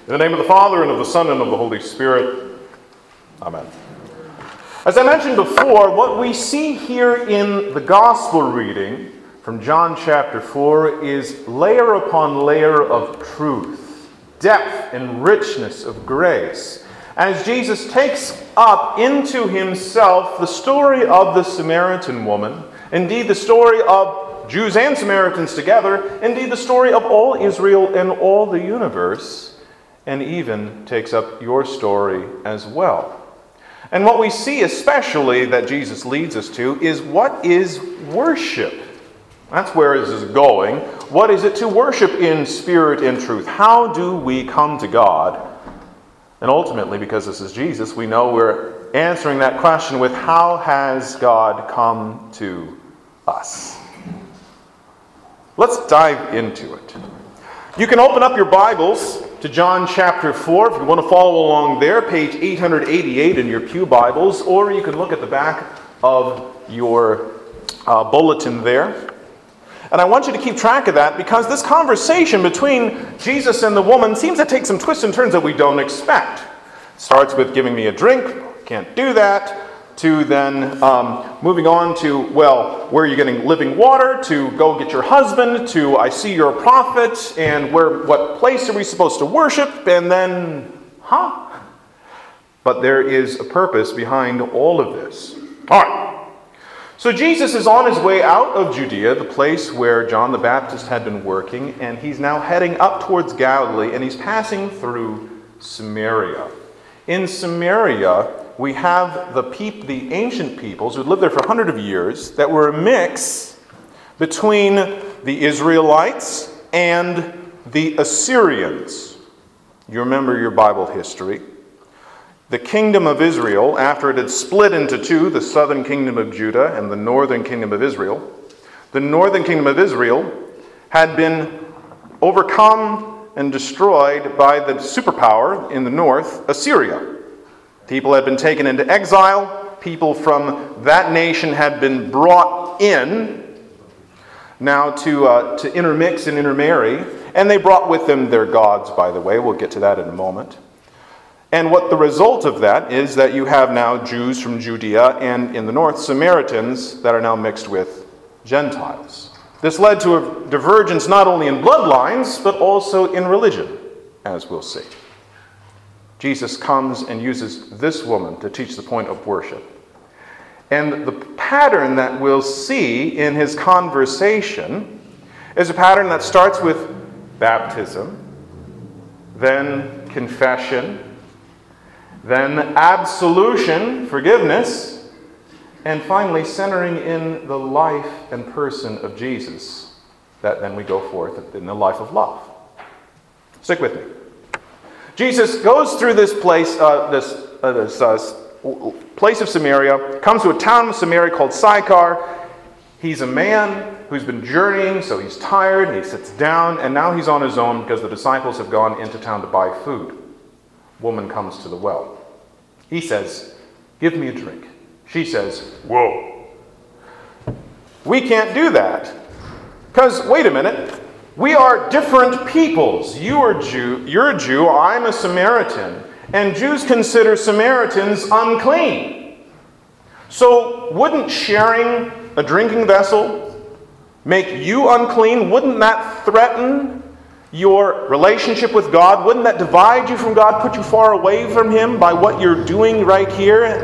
In the name of the Father, and of the Son, and of the Holy Spirit. Amen. As I mentioned before, what we see here in the Gospel reading from John chapter 4 is layer upon layer of truth, depth and richness of grace, as Jesus takes up into himself the story of the Samaritan woman, indeed the story of Jews and Samaritans together, indeed the story of all Israel and all the universe, and even takes up your story as well. And what we see especially that Jesus leads us to is what is worship? That's where this is going. What is it to worship in spirit and truth? How do we come to God? And ultimately, because this is Jesus, we know we're answering that question with how has God come to us? Let's dive into it. You can open up your Bibles to John chapter 4 if you want to follow along there, page 888 in your pew Bibles, or you can look at the back of your bulletin there. And I want you to keep track of that because this conversation between Jesus and the woman seems to take some twists and turns that we don't expect. It starts with giving me a drink, can't do that, to then moving on to, well, where are you getting living water, to go get your husband, to I see you're a prophet, and what place are we supposed to worship, and then, But there is a purpose behind all of this. All right. So Jesus is on his way out of Judea, the place where John the Baptist had been working, and he's now heading up towards Galilee, and he's passing through Samaria. In Samaria, we have the ancient peoples who lived there for hundreds of years that were a mix between the Israelites and the Assyrians. You remember your Bible history. The kingdom of Israel, after it had split into two, the southern kingdom of Judah and the northern kingdom of Israel, the northern kingdom of Israel had been overcome and destroyed by the superpower in the north, Assyria. People had been taken into exile. People from that nation had been brought in now to intermix and intermarry. And they brought with them their gods, by the way. We'll get to that in a moment. And what the result of that is that you have now Jews from Judea and in the north, Samaritans that are now mixed with Gentiles. This led to a divergence not only in bloodlines, but also in religion, as we'll see. Jesus comes and uses this woman to teach the point of worship. And the pattern that we'll see in his conversation is a pattern that starts with baptism, then confession, then absolution, forgiveness, and finally centering in the life and person of Jesus, that then we go forth in the life of love. Stick with me. Jesus goes through this place, place of Samaria, comes to a town of Samaria called Sychar. He's a man who's been journeying, so he's tired, and he sits down, and now he's on his own because the disciples have gone into town to buy food. Woman comes to the well. He says, "Give me a drink." She says, "Whoa. We can't do that. Because, wait a minute, we are different peoples. You're a Jew, I'm a Samaritan. And Jews consider Samaritans unclean. So wouldn't sharing a drinking vessel make you unclean? Wouldn't that threaten your relationship with God? Wouldn't that divide you from God, put you far away from Him by what you're doing right here?"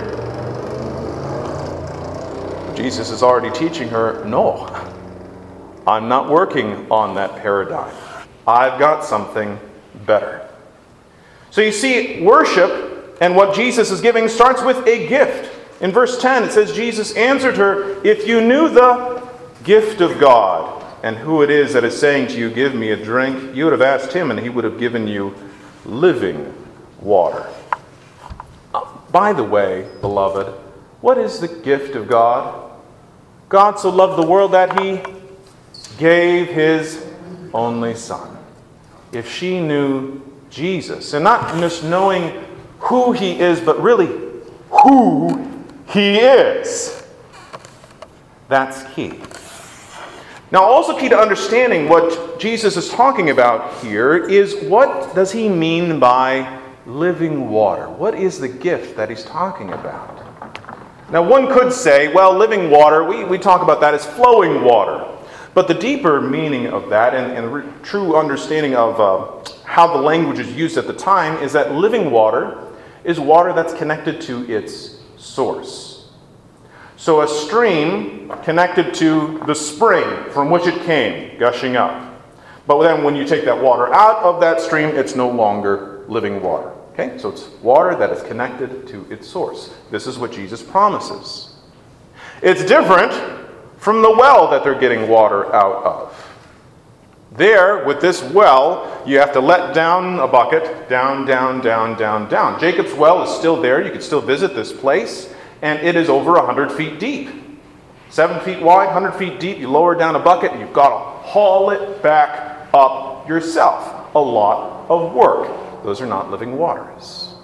Jesus is already teaching her, no, I'm not working on that paradigm. I've got something better. So you see, worship and what Jesus is giving starts with a gift. In verse 10, it says, Jesus answered her, "If you knew the gift of God and who it is that is saying to you, 'Give me a drink,' you would have asked him and he would have given you living water." By the way, beloved, what is the gift of God? God so loved the world that he gave his only Son. If she knew Jesus, and not just knowing who he is, but really who he is, that's key. Now, also key to understanding what what Jesus is talking about here is, what does he mean by living water? What is the gift that he's talking about? Now, one could say, well, living water, we talk about that as flowing water. But the deeper meaning of that, and the true understanding of how the language is used at the time, is that living water is water that's connected to its source. So a stream connected to the spring from which it came, gushing up. But then when you take that water out of that stream, it's no longer living water. Okay? So it's water that is connected to its source. This is what Jesus promises. It's different from the well that they're getting water out of. There, with this well, you have to let down a bucket, down, down, down, down, down. Jacob's well is still there. You can still visit this place, and it is over 100 feet deep. 7 feet wide, 100 feet deep. You lower down a bucket, and you've got to haul it back up yourself. A lot of work. Those are not living waters.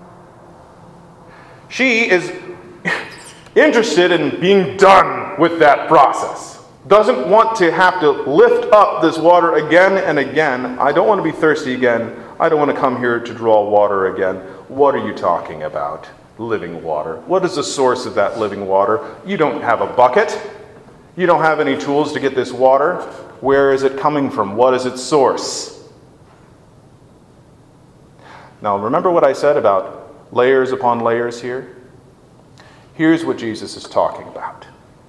She is interested in being done with that process. Doesn't want to have to lift up this water again and again. I don't want to be thirsty again. I don't want to come here to draw water again. What are you talking about? Living water. What is the source of that living water? You don't have a bucket. You don't have any tools to get this water. Where is it coming from? What is its source? Now, remember what I said about layers upon layers here? Here's what Jesus is talking about.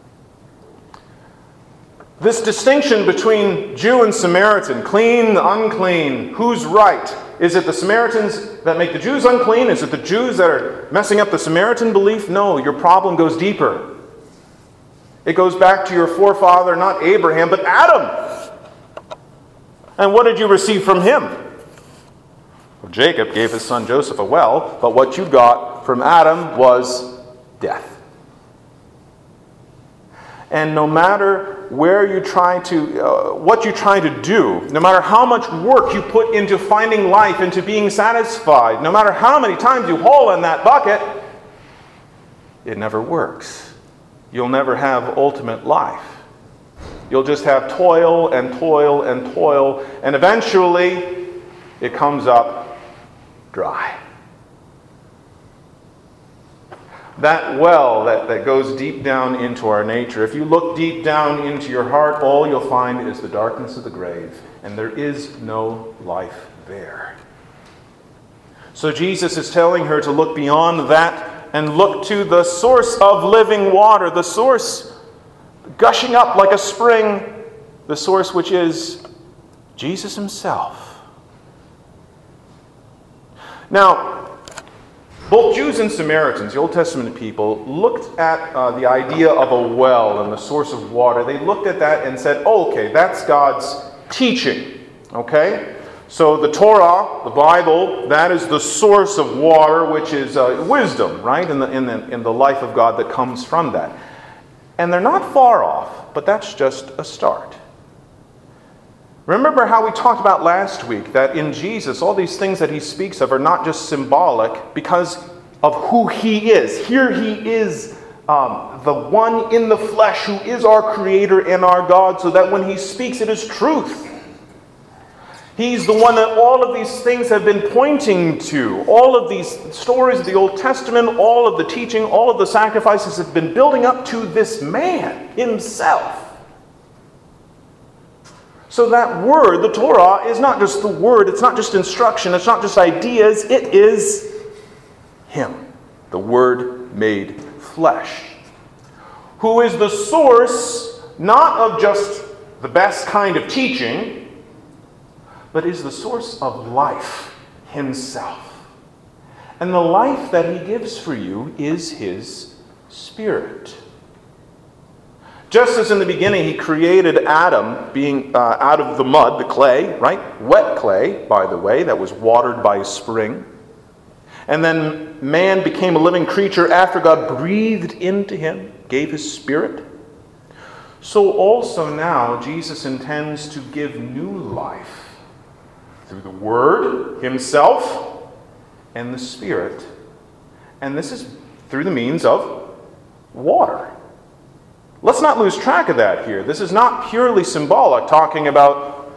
This distinction between Jew and Samaritan, clean, unclean, who's right? Is it the Samaritans that make the Jews unclean? Is it the Jews that are messing up the Samaritan belief? No, your problem goes deeper. It goes back to your forefather, not Abraham, but Adam. And what did you receive from him? Well, Jacob gave his son Joseph a well, but what you got from Adam was death. And no matter where you try to, what you try to do, no matter how much work you put into finding life, into being satisfied, no matter how many times you haul in that bucket, it never works. You'll never have ultimate life. You'll just have toil and toil and toil, and eventually it comes up dry. That well that goes deep down into our nature, if you look deep down into your heart, all you'll find is the darkness of the grave, and there is no life there. So Jesus is telling her to look beyond that and look to the source of living water, the source gushing up like a spring, the source which is Jesus himself. Now, both Jews and Samaritans, the Old Testament people, looked at the idea of a well and the source of water. They looked at that and said, oh, okay, that's God's teaching. Okay? So the Torah, the Bible, that is the source of water, which is wisdom, right? In the life of God that comes from that. And they're not far off, but that's just a start. Remember how we talked about last week that in Jesus, all these things that he speaks of are not just symbolic because of who he is. Here he is the one in the flesh who is our Creator and our God, so that when he speaks, it is truth. He's the one that all of these things have been pointing to. All of these stories of the Old Testament, all of the teaching, all of the sacrifices have been building up to this man himself. So that word, the Torah, is not just the word, it's not just instruction, it's not just ideas, it is him, the Word made flesh, who is the source not of just the best kind of teaching, but is the source of life himself. And the life that he gives for you is his Spirit. Just as in the beginning he created Adam being out of the mud, the clay, right? Wet clay, by the way, that was watered by a spring. And then man became a living creature after God breathed into him, gave his Spirit. So also now Jesus intends to give new life through the Word himself and the Spirit. And this is through the means of water. Let's not lose track of that here. This is not purely symbolic, talking about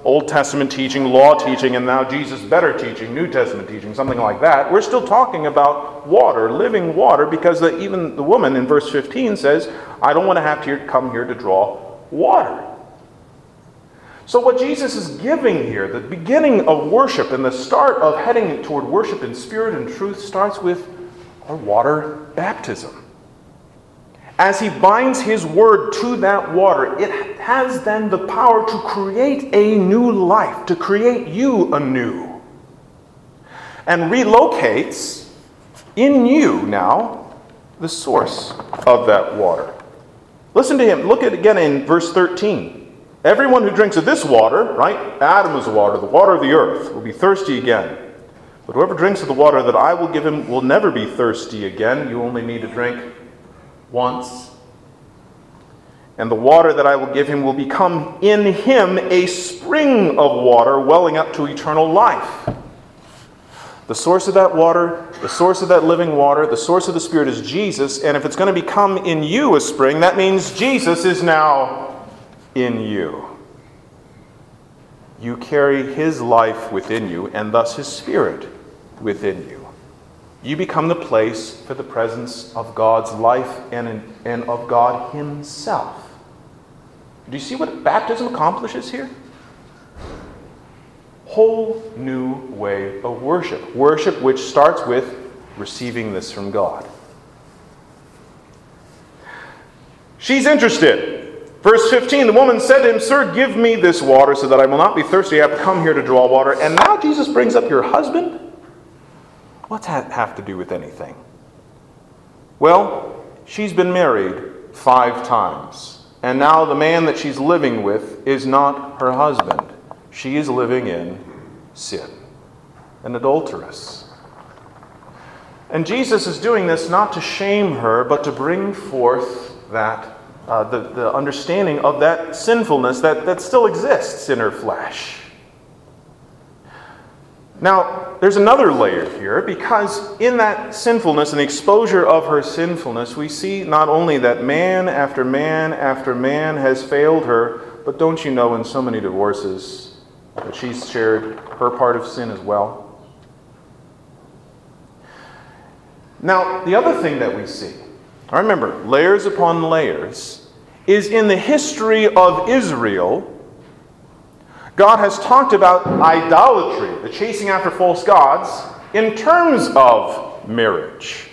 Old Testament teaching, law teaching, and now Jesus better teaching, New Testament teaching, something like that. We're still talking about water, living water, because even the woman in verse 15 says, I don't want to have to come here to draw water. So what Jesus is giving here, the beginning of worship and the start of heading toward worship in spirit and truth, starts with a water baptism. As he binds his word to that water, it has then the power to create a new life, to create you anew, and relocates in you now the source of that water. Listen to him. Look at it again in verse 13. Everyone who drinks of this water, right? Adam is the water of the earth, will be thirsty again. But whoever drinks of the water that I will give him will never be thirsty again. You only need to drink once. And the water that I will give him will become in him a spring of water welling up to eternal life. The source of that water, the source of that living water, the source of the Spirit is Jesus. And if it's going to become in you a spring, that means Jesus is now in you. You carry his life within you and thus his Spirit within you. You become the place for the presence of God's life and of God himself. Do you see what baptism accomplishes here? Whole new way of worship. Worship which starts with receiving this from God. She's interested. Verse 15, the woman said to him, Sir, give me this water so that I will not be thirsty. I have come here to draw water. And now Jesus brings up your husband? What's that have to do with anything? Well, she's been married 5 times. And now the man that she's living with is not her husband. She is living in sin, an adulteress. And Jesus is doing this not to shame her, but to bring forth that the understanding of that sinfulness that still exists in her flesh. Now, there's another layer here, because in that sinfulness and the exposure of her sinfulness, we see not only that man after man after man has failed her, but don't you know in so many divorces that she's shared her part of sin as well? Now, the other thing that we see, I remember, layers upon layers, is in the history of Israel, God has talked about idolatry, the chasing after false gods, in terms of marriage.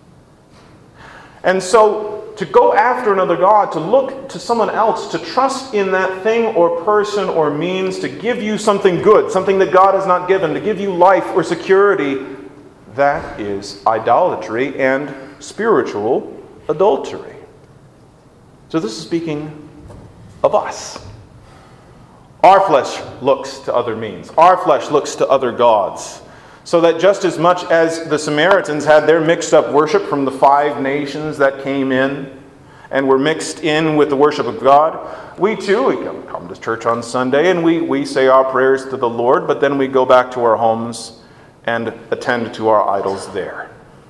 And so, to go after another god, to look to someone else, to trust in that thing or person or means to give you something good, something that God has not given, to give you life or security, that is idolatry and spiritual adultery. So this is speaking of us. Our flesh looks to other means. Our flesh looks to other gods. So that just as much as the Samaritans had their mixed up worship from the 5 nations that came in and were mixed in with the worship of God, we too, we come to church on Sunday and we say our prayers to the Lord, but then we go back to our homes and attend to our idols there.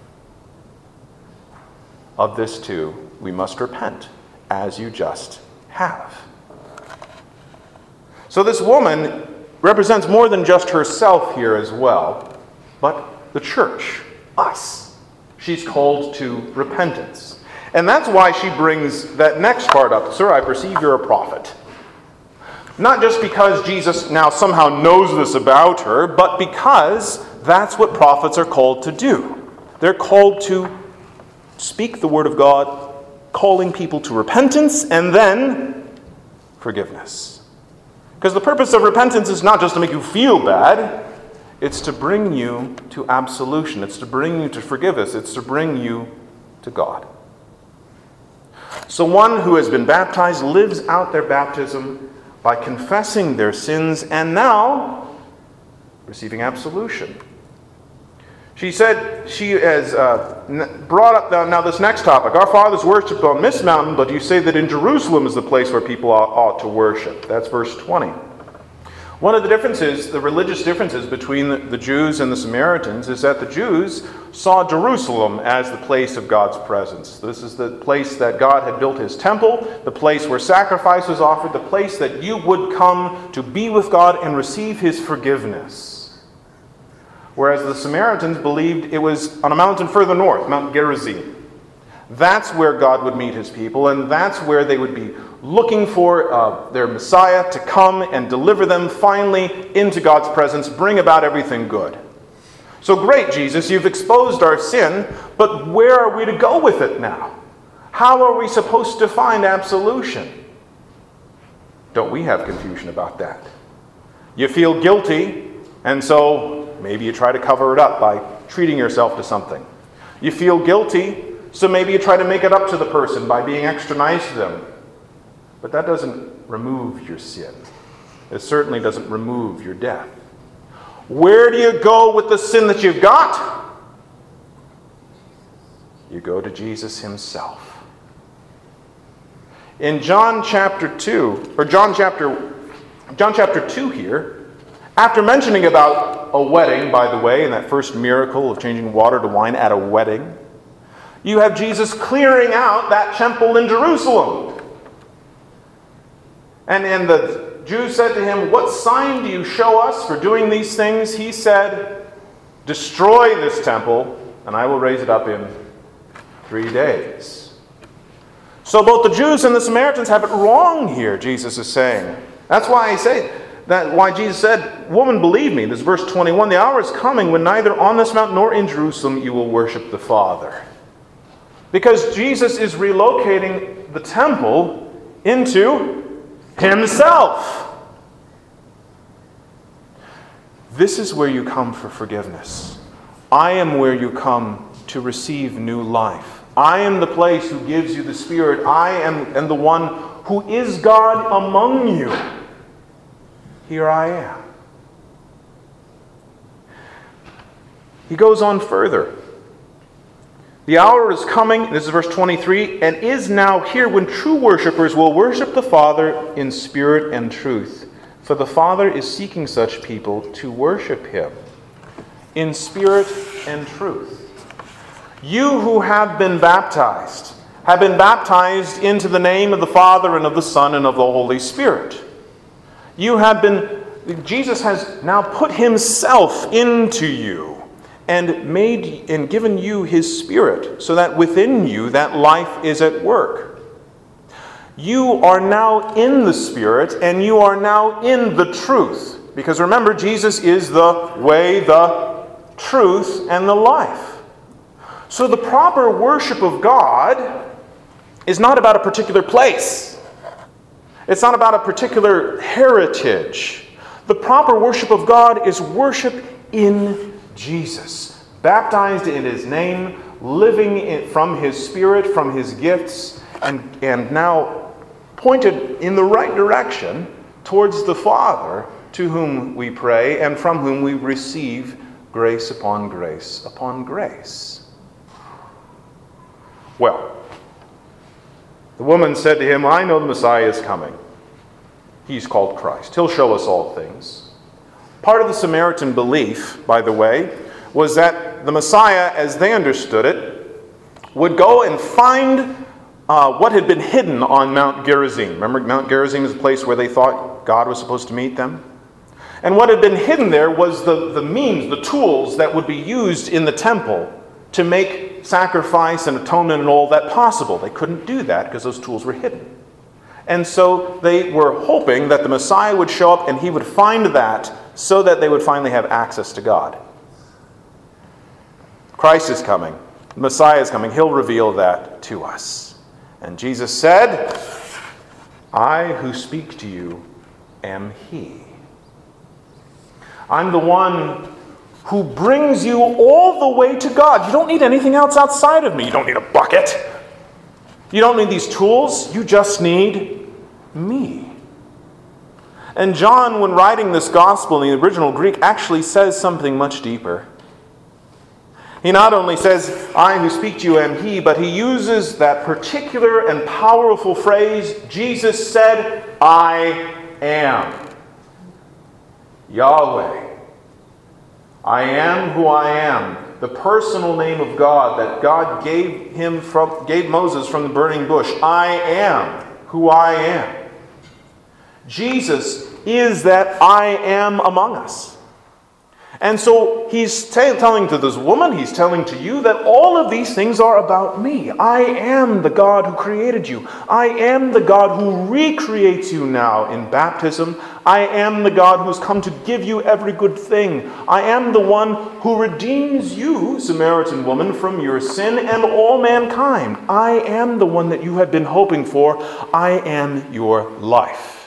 Of this too, we must repent, as you just have. So this woman represents more than just herself here as well, but the church, us. She's called to repentance. And that's why she brings that next part up. Sir, I perceive you're a prophet. Not just because Jesus now somehow knows this about her, but because that's what prophets are called to do. They're called to speak the word of God, calling people to repentance and then forgiveness. Because the purpose of repentance is not just to make you feel bad, it's to bring you to absolution. It's to bring you to forgiveness. It's to bring you to God. So one who has been baptized lives out their baptism by confessing their sins and now receiving absolution. She said, she has brought up now this next topic. Our fathers worshipped on this mountain, but you say that in Jerusalem is the place where people ought to worship. That's verse 20. One of the differences, the religious differences between the Jews and the Samaritans, is that the Jews saw Jerusalem as the place of God's presence. This is the place that God had built his temple, the place where sacrifice was offered, the place that you would come to be with God and receive his forgiveness. Whereas the Samaritans believed it was on a mountain further north, Mount Gerizim. That's where God would meet his people, and that's where they would be looking for their Messiah to come and deliver them finally into God's presence, bring about everything good. So great, Jesus, you've exposed our sin, but where are we to go with it now? How are we supposed to find absolution? Don't we have confusion about that? You feel guilty, and so maybe you try to cover it up by treating yourself to something. You feel guilty, so maybe you try to make it up to the person by being extra nice to them. But that doesn't remove your sin. It certainly doesn't remove your death. Where do you go with the sin that you've got? You go to Jesus himself. In John chapter 2 here, after mentioning about a wedding, by the way, and that first miracle of changing water to wine at a wedding, you have Jesus clearing out that temple in Jerusalem. And the Jews said to him, "What sign do you show us for doing these things?" He said, "Destroy this temple, and I will raise it up in 3 days." So both the Jews and the Samaritans have it wrong here, Jesus is saying. That's why why Jesus said, "Woman, believe me," this is verse 21, "the hour is coming when neither on this mountain nor in Jerusalem you will worship the Father." Because Jesus is relocating the temple into himself. This is where you come for forgiveness. I am where you come to receive new life. I am the place who gives you the Spirit. I am the one who is God among you. Here I am. He goes on further. The hour is coming, this is verse 23, and is now here when true worshipers will worship the Father in spirit and truth. For the Father is seeking such people to worship him in spirit and truth. You who have been baptized into the name of the Father and of the Son and of the Holy Spirit. Jesus has now put himself into you and given you his Spirit, so that within you that life is at work. You are now in the Spirit, and you are now in the truth. Because remember, Jesus is the way, the truth, and the life. So the proper worship of God is not about a particular place. It's not about a particular heritage. The proper worship of God is worship in Jesus, baptized in his name, living from his Spirit, from his gifts, and now pointed in the right direction towards the Father, to whom we pray and from whom we receive grace upon grace upon grace. Well, the woman said to him, "I know the Messiah is coming. He's called Christ. He'll show us all things." Part of the Samaritan belief, by the way, was that the Messiah, as they understood it, would go and find what had been hidden on Mount Gerizim. Remember, Mount Gerizim is a place where they thought God was supposed to meet them? And what had been hidden there was the means, the tools that would be used in the temple to make sacrifice and atonement and all that possible. They couldn't do that because those tools were hidden. And so they were hoping that the Messiah would show up and he would find that so that they would finally have access to God. Christ is coming. The Messiah is coming. He'll reveal that to us. And Jesus said, "I who speak to you am he." I'm the one who brings you all the way to God. You don't need anything else outside of me. You don't need a bucket. You don't need these tools. You just need me. And John, when writing this gospel in the original Greek, actually says something much deeper. He not only says, "I who speak to you am he," but he uses that particular and powerful phrase, Jesus said, "I am." Yahweh. I am who I am. The personal name of God that God gave Moses from the burning bush. I am who I am. Jesus is that I am among us. And so he's telling to this woman, he's telling to you that all of these things are about me. I am the God who created you. I am the God who recreates you now in baptism. I am the God who's come to give you every good thing. I am the one who redeems you, Samaritan woman, from your sin and all mankind. I am the one that you have been hoping for. I am your life.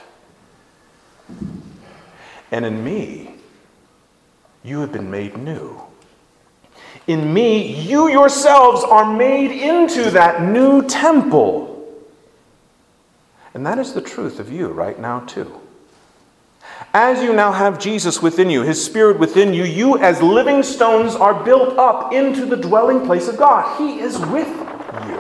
And in me, you have been made new. In me, you yourselves are made into that new temple. And that is the truth of you right now, too. As you now have Jesus within you, His Spirit within you, you as living stones are built up into the dwelling place of God. He is with you.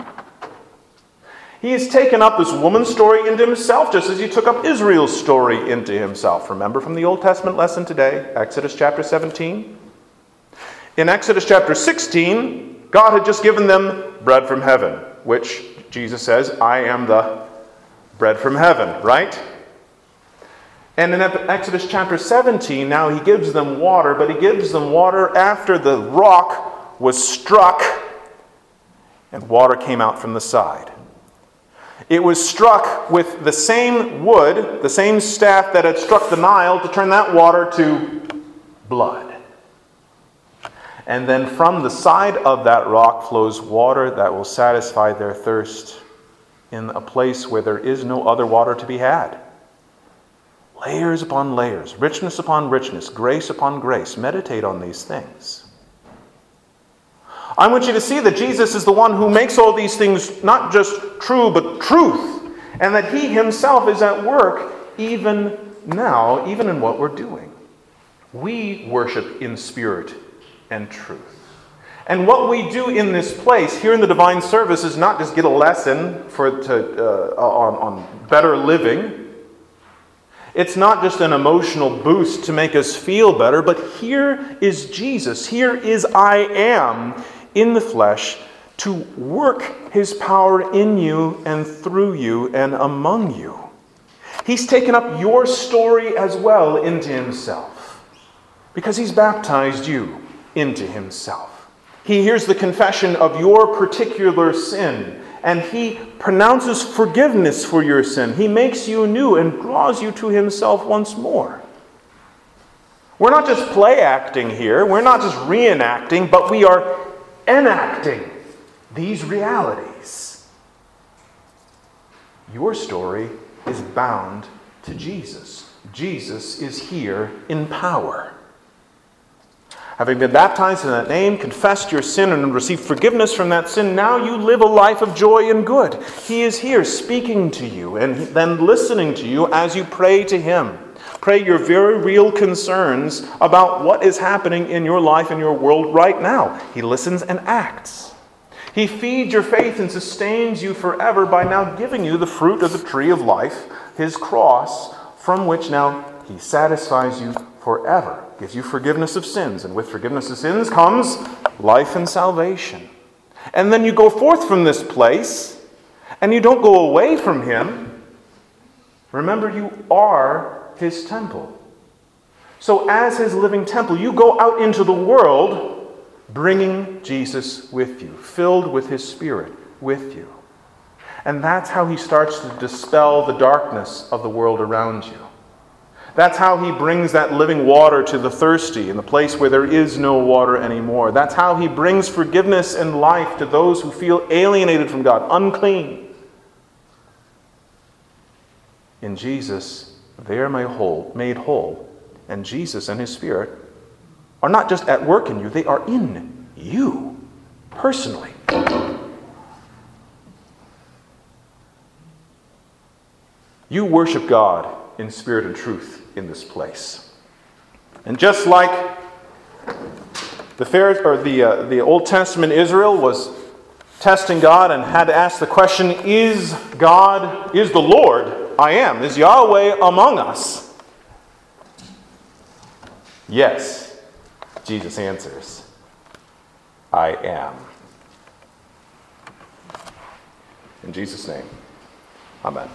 He has taken up this woman's story into Himself, just as He took up Israel's story into Himself. Remember from the Old Testament lesson today, Exodus chapter 17? In Exodus chapter 16, God had just given them bread from heaven, which Jesus says, I am the bread from heaven, right? And in Exodus chapter 17, now He gives them water, but He gives them water after the rock was struck and water came out from the side. It was struck with the same wood, the same staff that had struck the Nile to turn that water to blood. And then from the side of that rock flows water that will satisfy their thirst in a place where there is no other water to be had. Layers upon layers, richness upon richness, grace upon grace. Meditate on these things. I want you to see that Jesus is the one who makes all these things not just true, but truth. And that He Himself is at work even now, even in what we're doing. We worship in spirit and truth. And what we do in this place, here in the divine service, is not just get a lesson on better living. It's not just an emotional boost to make us feel better, but here is Jesus. Here is I am in the flesh to work His power in you and through you and among you. He's taken up your story as well into Himself because He's baptized you into Himself. He hears the confession of your particular sin and He pronounces forgiveness for your sin. He makes you new and draws you to Himself once more. We're not just play acting here. We're not just reenacting, but we are enacting these realities. Your story is bound to Jesus. Jesus is here in power. Having been baptized in that name, confessed your sin, and received forgiveness from that sin, now you live a life of joy and good. He is here speaking to you and then listening to you as you pray to Him. Pray your very real concerns about what is happening in your life and your world right now. He listens and acts. He feeds your faith and sustains you forever by now giving you the fruit of the tree of life, His cross, from which now He satisfies you forever. Gives you forgiveness of sins, and with forgiveness of sins comes life and salvation. And then you go forth from this place, and you don't go away from Him. Remember, you are His temple. So as His living temple, you go out into the world bringing Jesus with you, filled with His Spirit with you. And that's how He starts to dispel the darkness of the world around you. That's how He brings that living water to the thirsty in the place where there is no water anymore. That's how He brings forgiveness and life to those who feel alienated from God, unclean. In Jesus, they are made whole. And Jesus and His Spirit are not just at work in you, they are in you, personally. You worship God in spirit and truth in this place. And just like the Old Testament Israel was testing God and had to ask the question, is the Lord, I am, is Yahweh among us? Yes, Jesus answers, I am. In Jesus' name, amen.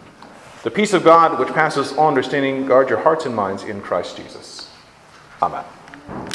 The peace of God, which passes all understanding, guard your hearts and minds in Christ Jesus. Amen.